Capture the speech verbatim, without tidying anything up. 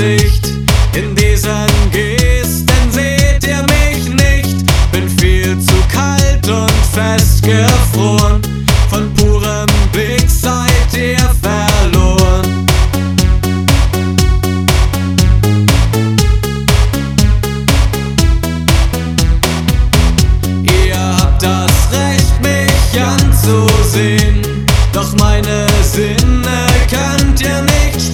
Gesicht. In diesen Gesten seht ihr mich nicht. Bin viel zu kalt und festgefroren. Von purem Blick seid ihr verloren. Ihr habt das Recht, mich anzusehen, doch meine Sinne könnt ihr nicht